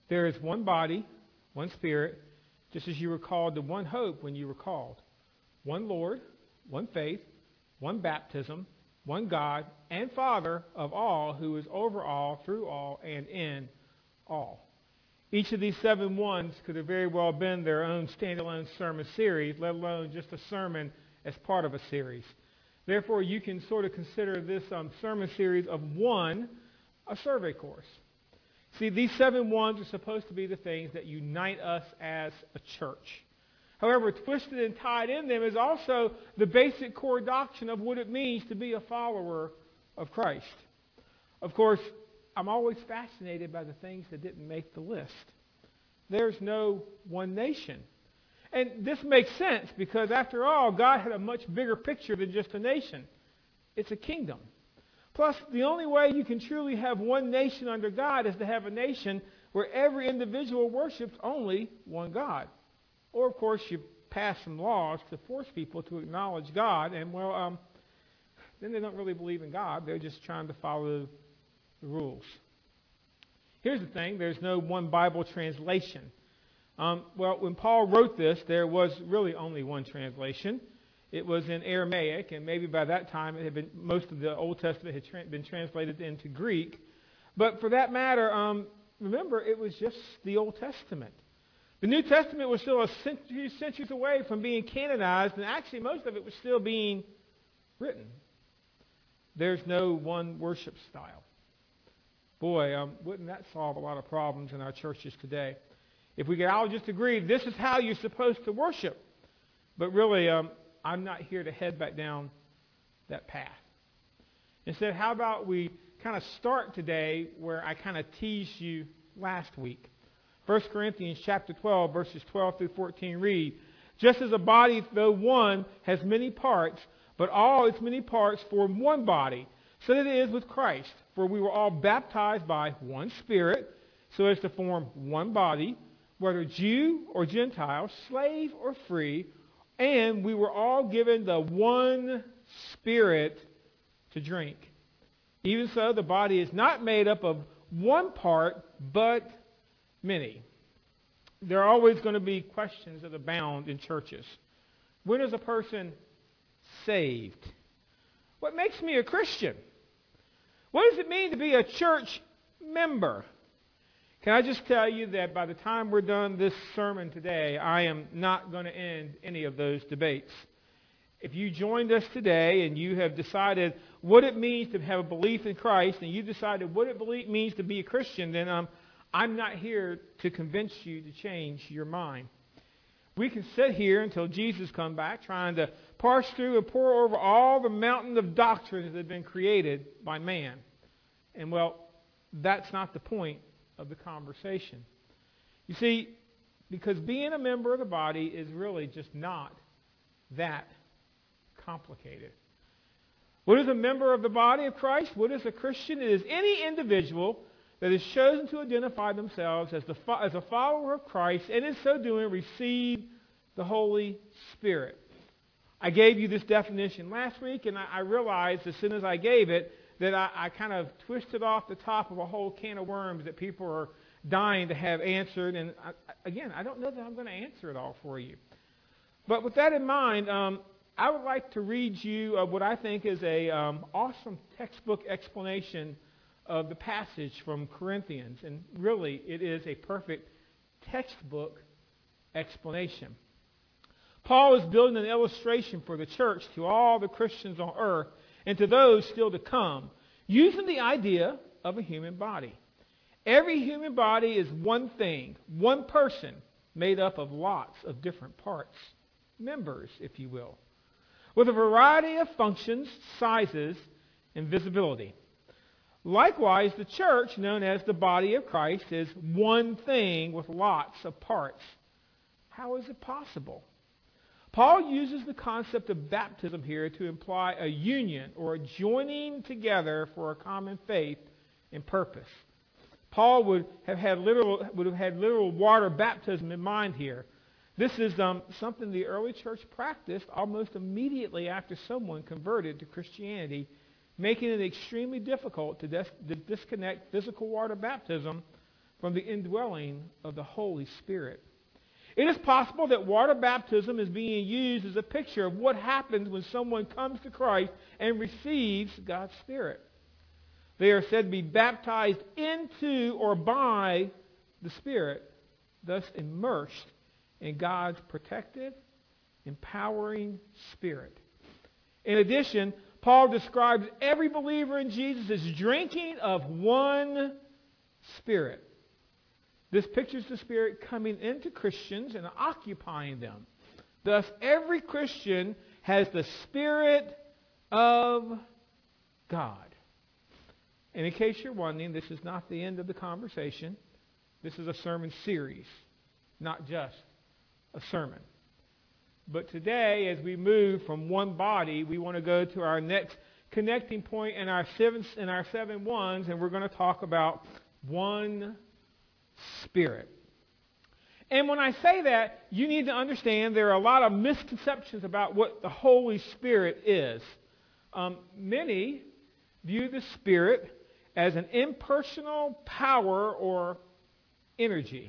There is one body, one Spirit, just as you were called to one hope when you were called. One Lord, one faith, one baptism, one God and Father of all, who is over all, through all, and in all. Each of these 7 ones could have very well been their own standalone sermon series, let alone just a sermon as part of a series. Therefore, you can sort of consider this sermon series of one a survey course. See, these 7 ones are supposed to be the things that unite us as a church. However, twisted and tied in them is also the basic core doctrine of what it means to be a follower of Christ. Of course, I'm always fascinated by the things that didn't make the list. There's no one nation. And this makes sense because, after all, God had a much bigger picture than just a nation. It's a kingdom. Plus, the only way you can truly have one nation under God is to have a nation where every individual worships only one God. Or, of course, you pass some laws to force people to acknowledge God, and, then they don't really believe in God. They're just trying to follow the rules. Here's the thing. There's no one Bible translation. When Paul wrote this, there was really only one translation. It was in Aramaic, and maybe by that time most of the Old Testament had been translated into Greek. But for that matter, remember, it was just the Old Testament. The New Testament was still a few centuries away from being canonized, and actually most of it was still being written. There's no one worship style. Boy, wouldn't that solve a lot of problems in our churches today? If we could all just agree, this is how you're supposed to worship. But really, I'm not here to head back down that path. Instead, how about we kind of start today where I kind of teased you last week. 1 Corinthians chapter 12, verses 12 through 14 read, "Just as a body, though one, has many parts, but all its many parts form one body, so that it is with Christ. For we were all baptized by one Spirit, so as to form one body, whether Jew or Gentile, slave or free, and we were all given the one Spirit to drink. Even so, the body is not made up of one part, but many." There are always going to be questions that abound in churches. When is a person saved? What makes me a Christian? What does it mean to be a church member? Can I just tell you that by the time we're done this sermon today, I am not going to end any of those debates. If you joined us today and you have decided what it means to have a belief in Christ, and you decided what it means to be a Christian, then I'm not here to convince you to change your mind. We can sit here until Jesus comes back trying to parse through and pour over all the mountain of doctrines that have been created by man. And, that's not the point of the conversation. You see, because being a member of the body is really just not that complicated. What is a member of the body of Christ? What is a Christian? It is any individual that is chosen to identify themselves as a follower of Christ, and in so doing receive the Holy Spirit. I gave you this definition last week, and I realized as soon as I gave it that I kind of twisted off the top of a whole can of worms that people are dying to have answered. And I don't know that I'm going to answer it all for you. But with that in mind, I would like to read you what I think is a awesome textbook explanation of the passage from Corinthians. And really, it is a perfect textbook explanation. Paul is building an illustration for the church to all the Christians on earth and to those still to come, using the idea of a human body. Every human body is one thing, one person, made up of lots of different parts, members, if you will, with a variety of functions, sizes, and visibility. Likewise, the church, known as the body of Christ, is one thing with lots of parts. How is it possible? Paul uses the concept of baptism here to imply a union or a joining together for a common faith and purpose. Paul would have had literal water baptism in mind here. This is something the early church practiced almost immediately after someone converted to Christianity, making it extremely difficult to disconnect physical water baptism from the indwelling of the Holy Spirit. It is possible that water baptism is being used as a picture of what happens when someone comes to Christ and receives God's Spirit. They are said to be baptized into or by the Spirit, thus immersed in God's protective, empowering Spirit. In addition, Paul describes every believer in Jesus as drinking of one Spirit. This pictures the Spirit coming into Christians and occupying them. Thus, every Christian has the Spirit of God. And in case you're wondering, this is not the end of the conversation. This is a sermon series, not just a sermon. But today, as we move from one body, we want to go to our next connecting point in our seven ones, and we're going to talk about one Spirit. And when I say that, you need to understand there are a lot of misconceptions about what the Holy Spirit is. Many view the Spirit as an impersonal power or energy.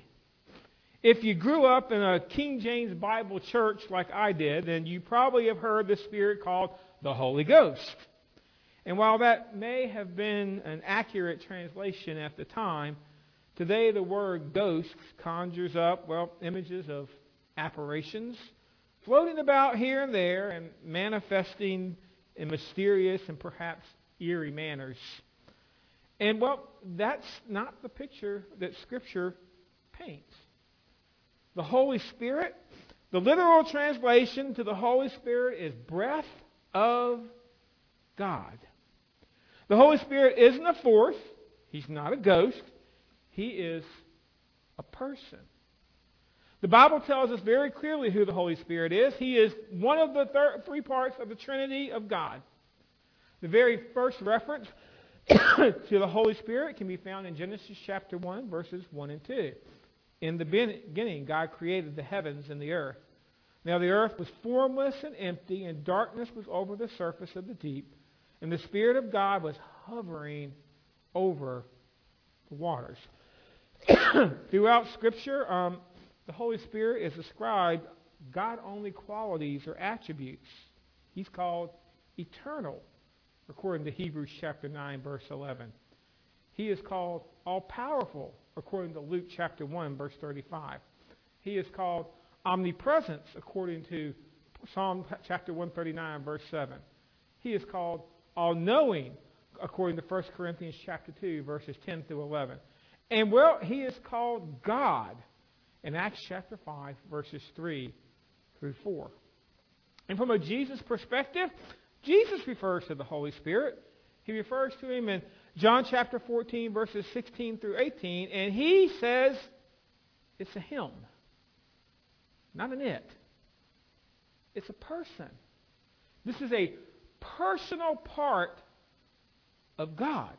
If you grew up in a King James Bible church like I did, then you probably have heard the Spirit called the Holy Ghost. And while that may have been an accurate translation at the time, today the word ghost conjures up, images of apparitions floating about here and there and manifesting in mysterious and perhaps eerie manners. And, that's not the picture that Scripture paints. The Holy Spirit, the literal translation to the Holy Spirit is breath of God. The Holy Spirit isn't a force. He's not a ghost. He is a person. The Bible tells us very clearly who the Holy Spirit is. He is one of the three parts of the Trinity of God. The very first reference to the Holy Spirit can be found in Genesis chapter 1, verses 1 and 2. In the beginning, God created the heavens and the earth. Now the earth was formless and empty, and darkness was over the surface of the deep, and the Spirit of God was hovering over the waters. Throughout Scripture, the Holy Spirit is ascribed God-only qualities or attributes. He's called eternal, according to Hebrews chapter 9, verse 11. He is called all-powerful, according to Luke chapter 1, verse 35. He is called omnipresence, according to Psalm chapter 139, verse 7. He is called all-knowing, according to 1 Corinthians chapter 2, verses 10 through 11. And, he is called God in Acts chapter 5, verses 3 through 4. And from a Jesus perspective, Jesus refers to the Holy Spirit. He refers to him in John chapter 14, verses 16 through 18, and he says it's a him, not an it. It's a person. This is a personal part of God.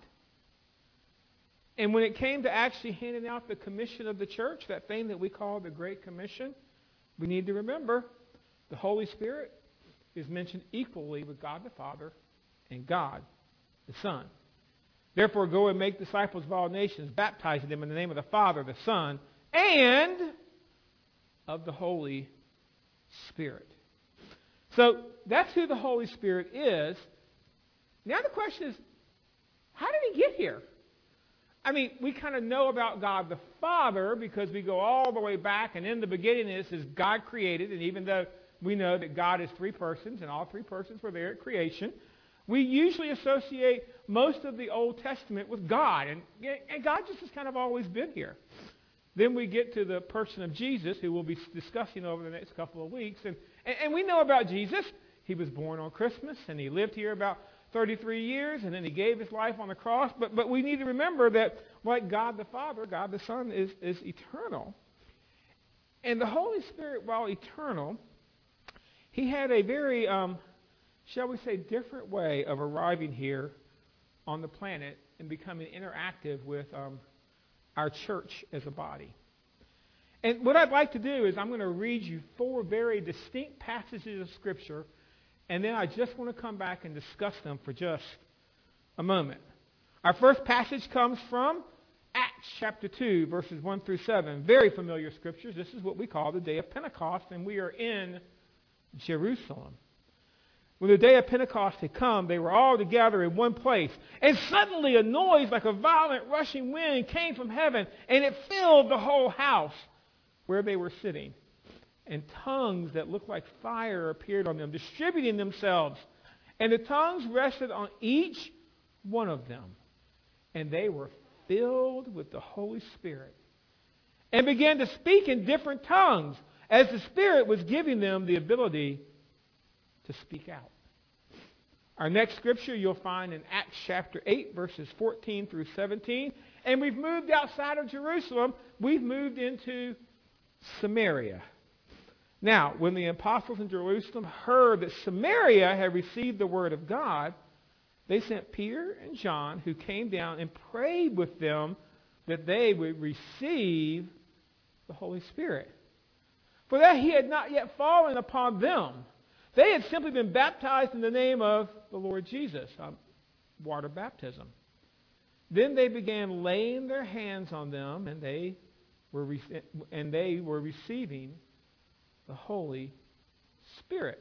And when it came to actually handing out the commission of the church, that thing that we call the Great Commission, we need to remember the Holy Spirit is mentioned equally with God the Father and God the Son. Therefore, go and make disciples of all nations, baptizing them in the name of the Father, the Son, and of the Holy Spirit. So that's who the Holy Spirit is. Now the question is, how did he get here? I mean, we kind of know about God the Father because we go all the way back, and in the beginning this is God created, and even though we know that God is three persons, and all three persons were there at creation, we usually associate most of the Old Testament with God, and God just has kind of always been here. Then we get to the person of Jesus, who we'll be discussing over the next couple of weeks, and we know about Jesus. He was born on Christmas, and he lived here about 33 years, and then he gave his life on the cross. But we need to remember that, like God the Father, God the Son is eternal. And the Holy Spirit, while eternal, he had a very, shall we say, different way of arriving here on the planet and becoming interactive with our church as a body. And what I'd like to do is I'm going to read you 4 very distinct passages of Scripture, and then I just want to come back and discuss them for just a moment. Our first passage comes from Acts Acts chapter 2, verses 1 through 7. Very familiar scriptures. This is what we call the day of Pentecost, and we are in Jerusalem. When the day of Pentecost had come, they were all together in one place. And suddenly a noise like a violent rushing wind came from heaven, and it filled the whole house where they were sitting. And tongues that looked like fire appeared on them, distributing themselves. And the tongues rested on each one of them. And they were filled with the Holy Spirit and began to speak in different tongues as the Spirit was giving them the ability to speak out. Our next scripture you'll find in Acts chapter 8, verses 14 through 17. And we've moved outside of Jerusalem. We've moved into Samaria. Now, when the apostles in Jerusalem heard that Samaria had received the word of God, they sent Peter and John, who came down and prayed with them that they would receive the Holy Spirit. For that he had not yet fallen upon them. They had simply been baptized in the name of the Lord Jesus, water baptism. Then they began laying their hands on them, and they were receiving the Holy Spirit.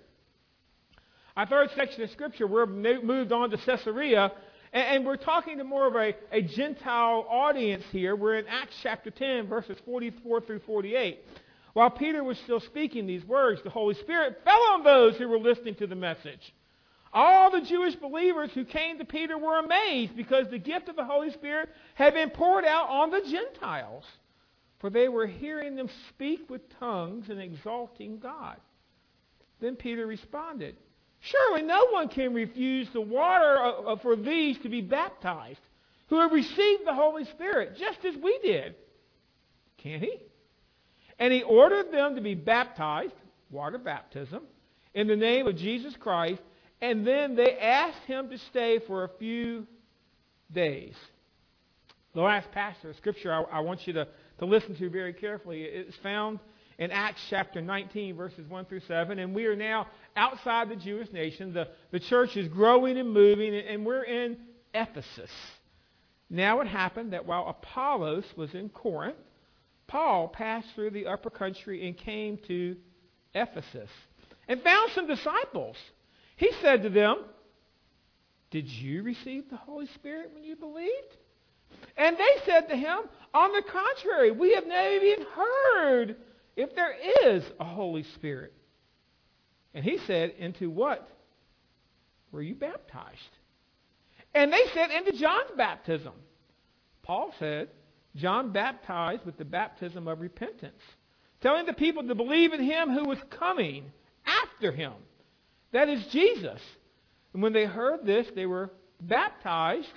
Our third section of Scripture, we're moved on to Caesarea, and we're talking to more of a Gentile audience here. We're in Acts chapter 10, verses 44 through 48. While Peter was still speaking these words, the Holy Spirit fell on those who were listening to the message. All the Jewish believers who came to Peter were amazed because the gift of the Holy Spirit had been poured out on the Gentiles, for they were hearing them speak with tongues and exalting God. Then Peter responded, "Surely no one can refuse the water for these to be baptized, who have received the Holy Spirit, just as we did. Can he?" And he ordered them to be baptized, water baptism, in the name of Jesus Christ, and then they asked him to stay for a few days. The last passage of Scripture I want you to listen to very carefully. It's found in Acts chapter 19, verses 1 through 7, and we are now outside the Jewish nation. The church is growing and moving, and we're in Ephesus. Now it happened that while Apollos was in Corinth, Paul passed through the upper country and came to Ephesus and found some disciples. He said to them, "Did you receive the Holy Spirit when you believed?" And they said to him, "On the contrary, we have never even heard if there is a Holy Spirit." And he said, "Into what were you baptized?" And they said, "Into John's baptism." Paul said, "John baptized with the baptism of repentance, telling the people to believe in him who was coming after him, that is Jesus." And when they heard this, they were baptized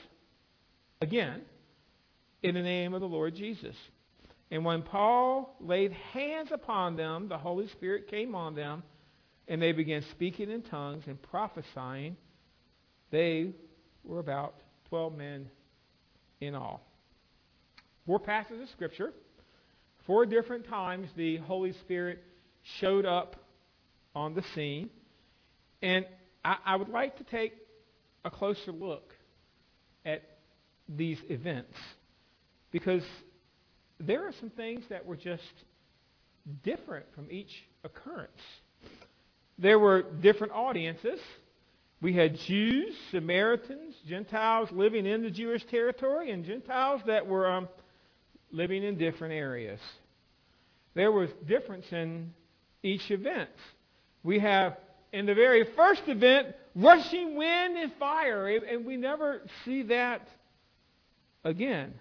again in the name of the Lord Jesus. And when Paul laid hands upon them, the Holy Spirit came on them, and they began speaking in tongues and prophesying. They were about 12 men in all. 4 passages of Scripture. 4 different times the Holy Spirit showed up on the scene. And I would like to take a closer look at these events, because there are some things that were just different from each occurrence. There were different audiences. We had Jews, Samaritans, Gentiles living in the Jewish territory, and Gentiles that were living in different areas. There was difference in each event. We have, in the very first event, rushing wind and fire, and we never see that again.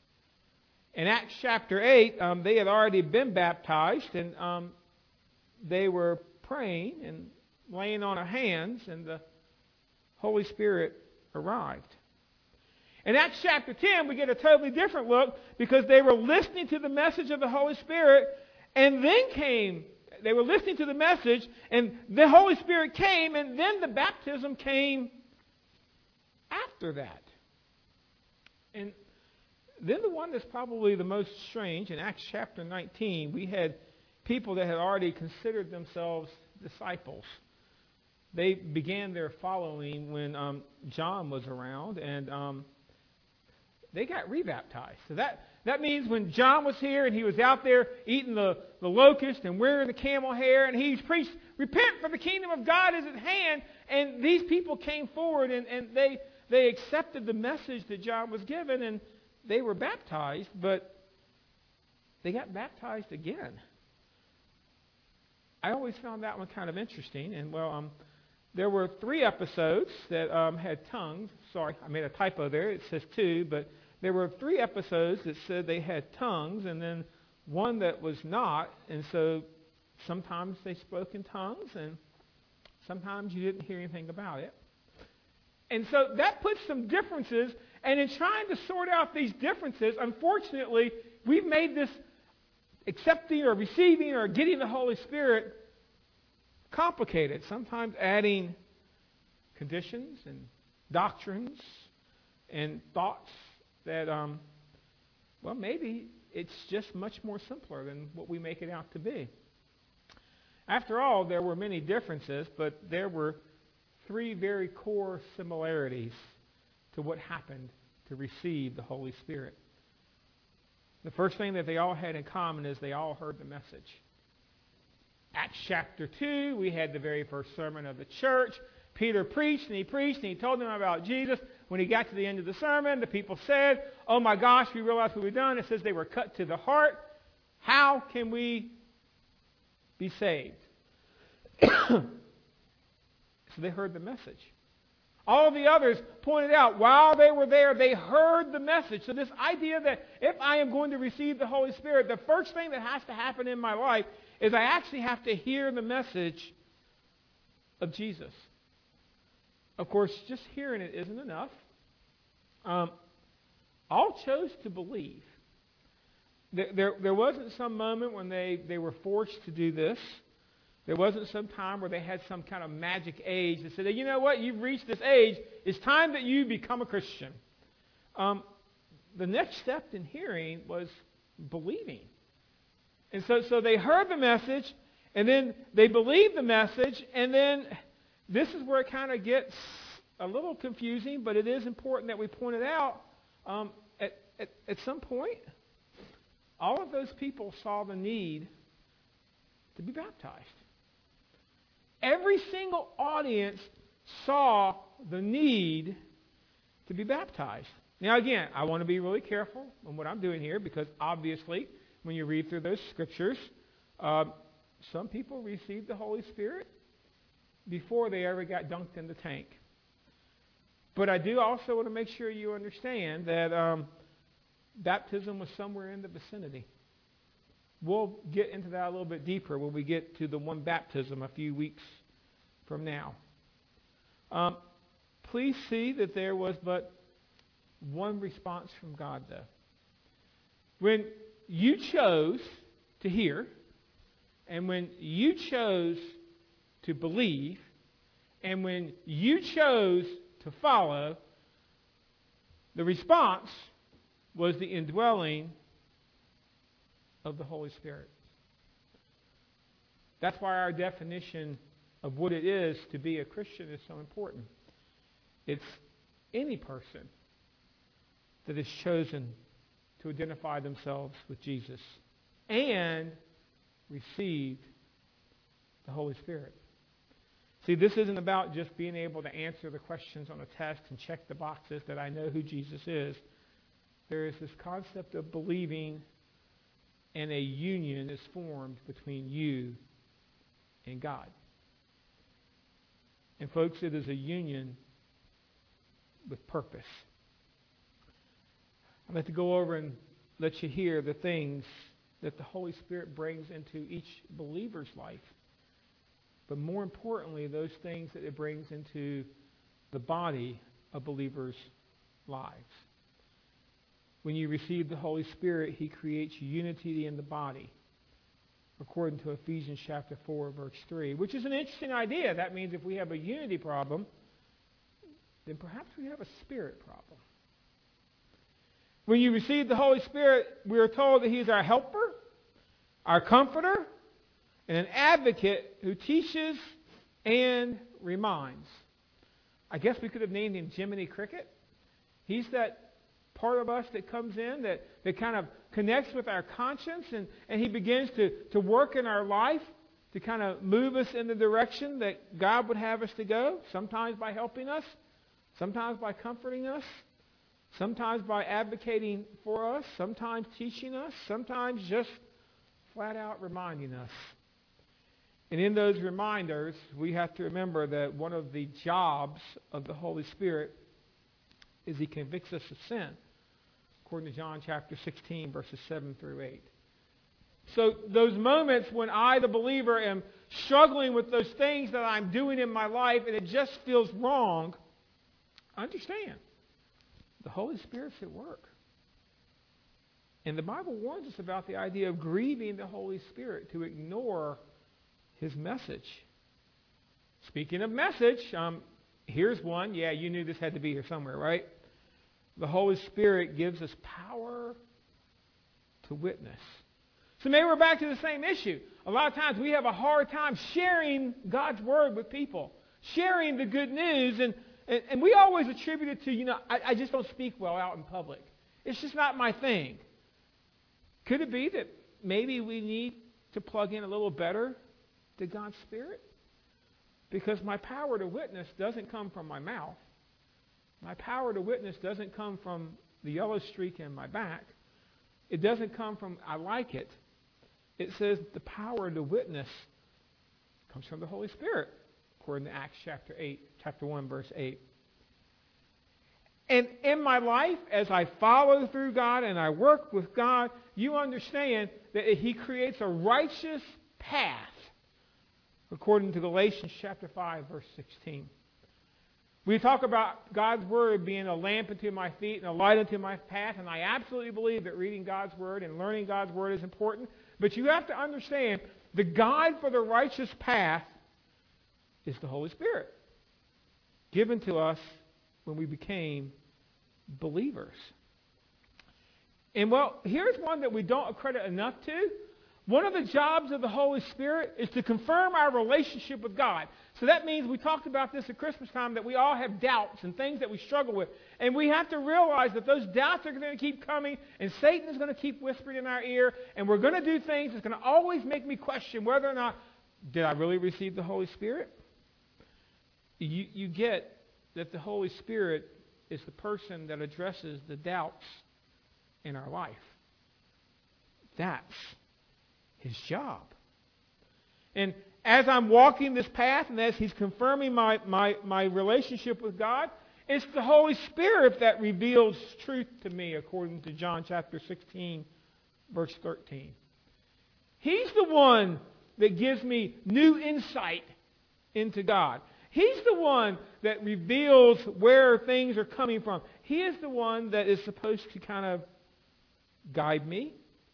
In Acts chapter 8, they had already been baptized, and they were praying and laying on their hands, and the Holy Spirit arrived. In Acts chapter 10, we get a totally different look, because they were listening to the message of the Holy Spirit, and then they were listening to the message, and the Holy Spirit came, and then the baptism came after that. And then the one that's probably the most strange, in Acts chapter 19, we had people that had already considered themselves disciples. They began their following when John was around, and they got rebaptized. So that means when John was here and he was out there eating the locust and wearing the camel hair, and he's preached, repent for the kingdom of God is at hand, and these people came forward and they accepted the message that John was given, and they were baptized, but they got baptized again. I always found that one kind of interesting, and there were 3 episodes that had tongues. Sorry, I made a typo there. It says 2, but there were 3 episodes that said they had tongues, and then one that was not. And so sometimes they spoke in tongues, and sometimes you didn't hear anything about it. And so that puts some differences. And in trying to sort out these differences, unfortunately, we've made this accepting or receiving or getting the Holy Spirit complicated, sometimes adding conditions and doctrines and thoughts that, maybe it's just much more simpler than what we make it out to be. After all, there were many differences, but there were 3 very core similarities to what happened to receive the Holy Spirit. The first thing that they all had in common is they all heard the message. Acts chapter 2, we had the very first sermon of the church. Peter preached, and he told them about Jesus. When he got to the end of the sermon, the people said, "Oh my gosh, we realized what we've done." It says they were cut to the heart. How can we be saved? So they heard the message. All the others pointed out, while they were there, they heard the message. So this idea that if I am going to receive the Holy Spirit, the first thing that has to happen in my life is I actually have to hear the message of Jesus. Of course, just hearing it isn't enough. All chose to believe. There wasn't some moment when they were forced to do this. There wasn't some time where they had some kind of magic age that said, you know what, you've reached this age. It's time that you become a Christian. The next step in hearing was believing. And so they heard the message, and then they believed the message, and then this is where it kind of gets a little confusing, but it is important that we point it out. At some point, all of those people saw the need to be baptized. Every single audience saw the need to be baptized. Now, again, I want to be really careful on what I'm doing here, because obviously, when you read through those scriptures, some people received the Holy Spirit before they ever got dunked in the tank. But I do also want to make sure you understand that baptism was somewhere in the vicinity. We'll get into that a little bit deeper when we get to the one baptism a few weeks from now. Please see that there was but one response from God, though. When you chose to hear, and when you chose to believe, and when you chose to follow, the response was the indwelling of the Holy Spirit. That's why our definition of what it is to be a Christian is so important. It's any person that has chosen to identify themselves with Jesus and received the Holy Spirit. See, this isn't about just being able to answer the questions on a test and check the boxes that I know who Jesus is. There is this concept of believing, and a union is formed between you and God. And folks, it is a union with purpose. I'd like to go over and let you hear the things that the Holy Spirit brings into each believer's life. But more importantly, those things that it brings into the body of believers' lives. When you receive the Holy Spirit, He creates unity in the body, according to Ephesians chapter 4, verse 3, which is an interesting idea. That means if we have a unity problem, then perhaps we have a spirit problem. When you receive the Holy Spirit, we are told that He is our helper, our comforter, and an advocate who teaches and reminds. I guess we could have named Him Jiminy Cricket. He's that part of us that comes in that kind of connects with our conscience, and he begins to work in our life to kind of move us in the direction that God would have us to go, sometimes by helping us, sometimes by comforting us, sometimes by advocating for us, sometimes teaching us, sometimes just flat out reminding us. And in those reminders, we have to remember that one of the jobs of the Holy Spirit is he convicts us of sin, according to John chapter 16, verses 7 through 8. So those moments when I, the believer, am struggling with those things that I'm doing in my life and it just feels wrong, understand, the Holy Spirit's at work. And the Bible warns us about the idea of grieving the Holy Spirit, to ignore his message. Speaking of message, here's one. Yeah, you knew this had to be here somewhere, right? The Holy Spirit gives us power to witness. So maybe we're back to the same issue. A lot of times we have a hard time sharing God's Word with people, sharing the good news, and we always attribute it to, I just don't speak well out in public. It's just not my thing. Could it be that maybe we need to plug in a little better to God's Spirit? Because my power to witness doesn't come from my mouth. My power to witness doesn't come from the yellow streak in my back. It doesn't come from I like it. It says the power to witness comes from the Holy Spirit, according to Acts chapter 1, verse 8. And in my life, as I follow through God and I work with God, you understand that he creates a righteous path, according to Galatians chapter 5, verse 16. We talk about God's Word being a lamp unto my feet and a light unto my path, and I absolutely believe that reading God's Word and learning God's Word is important. But you have to understand, the guide for the righteous path is the Holy Spirit, given to us when we became believers. And here's one that we don't accredit enough to. One of the jobs of the Holy Spirit is to confirm our relationship with God. So that means, we talked about this at Christmas time, that we all have doubts and things that we struggle with. And we have to realize that those doubts are going to keep coming, and Satan is going to keep whispering in our ear, and we're going to do things that's going to always make me question whether or not, did I really receive the Holy Spirit? You get that the Holy Spirit is the person that addresses the doubts in our life. That's his job. And as I'm walking this path, and as he's confirming my relationship with God, it's the Holy Spirit that reveals truth to me, according to John chapter 16, verse 13. He's the one that gives me new insight into God. He's the one that reveals where things are coming from. He is the one that is supposed to kind of guide me.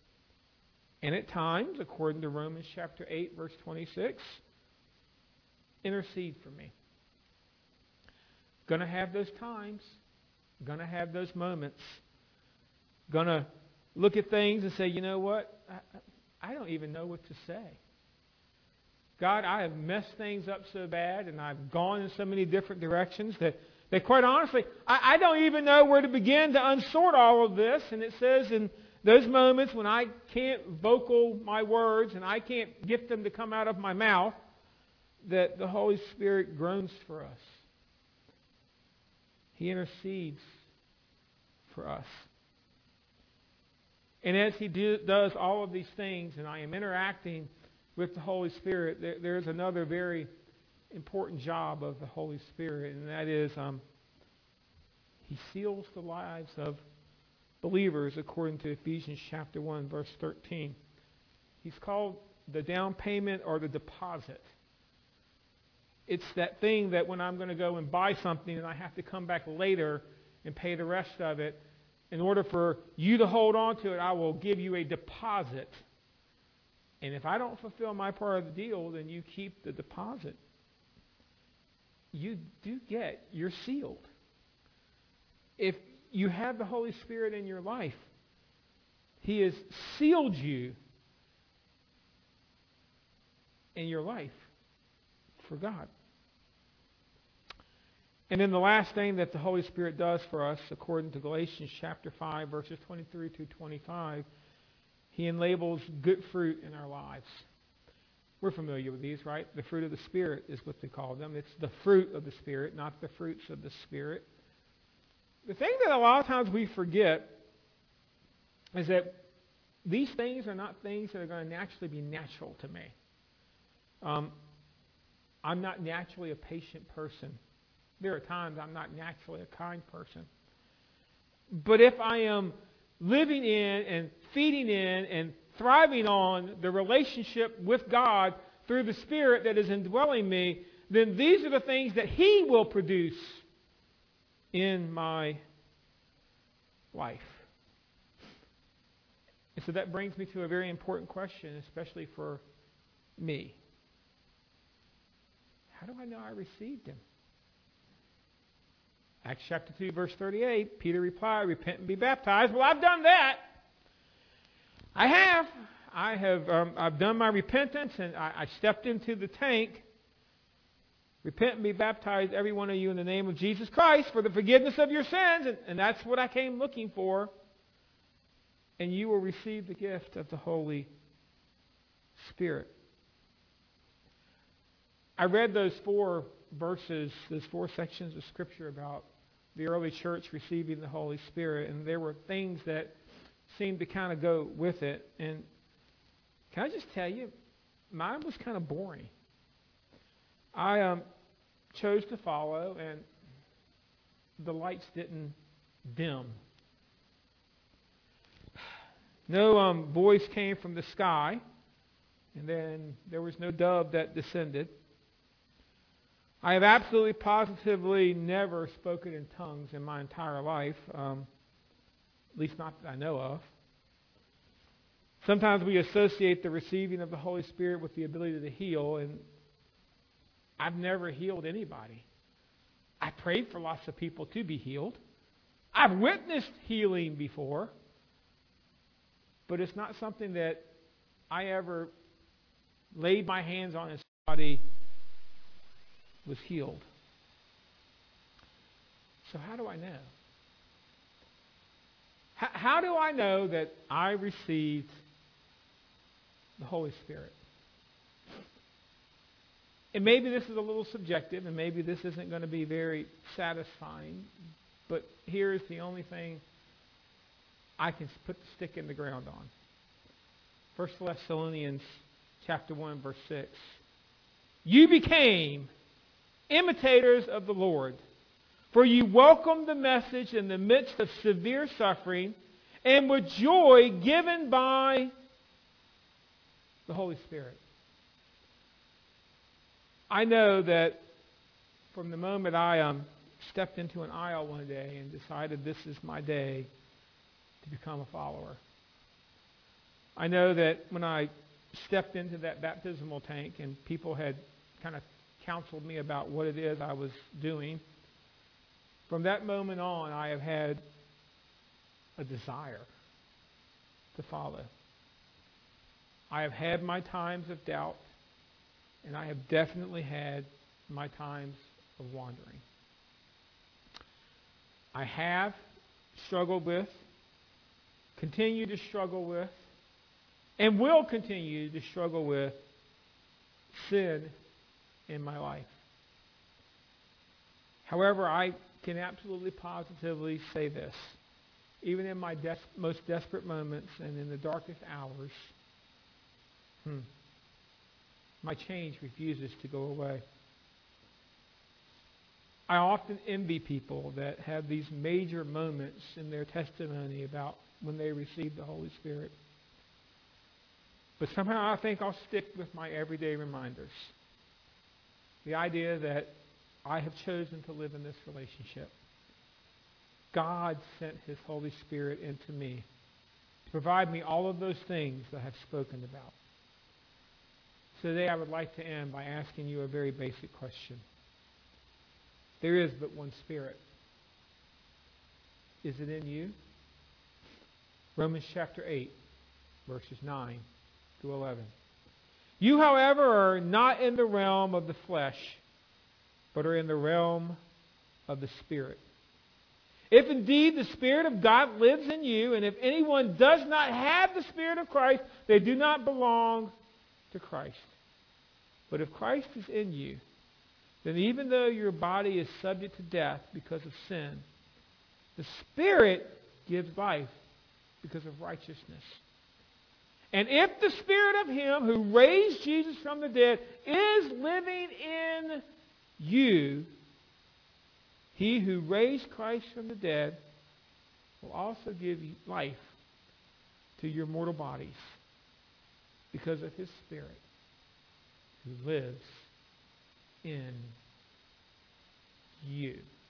And at times, according to Romans chapter 8, verse 26, intercede for me. Going to have those times. Going to have those moments. Going to look at things and say, you know what? I don't even know what to say. God, I have messed things up so bad, and I've gone in so many different directions that quite honestly, I don't even know where to begin to unsort all of this. And it says in those moments when I can't vocal my words and I can't get them to come out of my mouth, that the Holy Spirit groans for us. He intercedes for us. And as he does all of these things, and I am interacting with the Holy Spirit, there's another very important job of the Holy Spirit, and that is he seals the lives of believers, according to Ephesians chapter 1, verse 13. He's called the down payment or the deposit. It's that thing that when I'm going to go and buy something and I have to come back later and pay the rest of it, in order for you to hold on to it, I will give you a deposit. And if I don't fulfill my part of the deal, then you keep the deposit. You're sealed. If you have the Holy Spirit in your life, he has sealed you in your life for God. And then the last thing that the Holy Spirit does for us, according to Galatians chapter 5, verses 23 through 25, He enlabels good fruit in our lives. We're familiar with these, right? The fruit of the Spirit is what they call them. It's the fruit of the Spirit, not the fruits of the Spirit. The thing that a lot of times we forget is that these things are not things that are going to naturally be natural to me. I'm not naturally a patient person. There are times I'm not naturally a kind person. But if I am living in and feeding in and thriving on the relationship with God through the Spirit that is indwelling me, then these are the things that He will produce in my life. And so that brings me to a very important question, especially for me. How do I know I received Him? Acts chapter 2, verse 38, Peter replied, repent and be baptized. Well, I've done that. I have. I've done my repentance, and I stepped into the tank. Repent and be baptized, every one of you, in the name of Jesus Christ for the forgiveness of your sins. And that's what I came looking for. And you will receive the gift of the Holy Spirit. I read those 4 verses, those 4 sections of Scripture about the early church receiving the Holy Spirit, and there were things that seemed to kind of go with it. And can I just tell you, mine was kind of boring. I chose to follow, and the lights didn't dim. No voice came from the sky, and then there was no dove that descended. I have absolutely, positively never spoken in tongues in my entire life, at least not that I know of. Sometimes we associate the receiving of the Holy Spirit with the ability to heal, and I've never healed anybody. I prayed for lots of people to be healed. I've witnessed healing before, but it's not something that I ever laid my hands on and somebody was healed. So how do I know? How do I know that I received the Holy Spirit? And maybe this is a little subjective, and maybe this isn't going to be very satisfying, but here's the only thing I can put the stick in the ground on. 1 Thessalonians chapter 1, verse 6. You became imitators of the Lord, for you welcomed the message in the midst of severe suffering and with joy given by the Holy Spirit. I know that from the moment I stepped into an aisle one day and decided this is my day to become a follower, I know that when I stepped into that baptismal tank and people had kind of counseled me about what it is I was doing, from that moment on I have had a desire to follow. I have had my times of doubt, and I have definitely had my times of wandering. I have struggled with, continue to struggle with, and will continue to struggle with sin in my life. However, I can absolutely positively say this. Even in my most desperate moments and in the darkest hours, my change refuses to go away. I often envy people that have these major moments in their testimony about when they received the Holy Spirit. But somehow I think I'll stick with my everyday reminders. The idea that I have chosen to live in this relationship. God sent His Holy Spirit into me to provide me all of those things that I have spoken about. So today I would like to end by asking you a very basic question. There is but one Spirit. Is it in you? Romans chapter 8, verses 9 through 11. You, however, are not in the realm of the flesh, but are in the realm of the Spirit. If indeed the Spirit of God lives in you, and if anyone does not have the Spirit of Christ, they do not belong to Christ. But if Christ is in you, then even though your body is subject to death because of sin, the Spirit gives life because of righteousness. And if the Spirit of Him who raised Jesus from the dead is living in you, He who raised Christ from the dead will also give you life to your mortal bodies because of His Spirit who lives in you.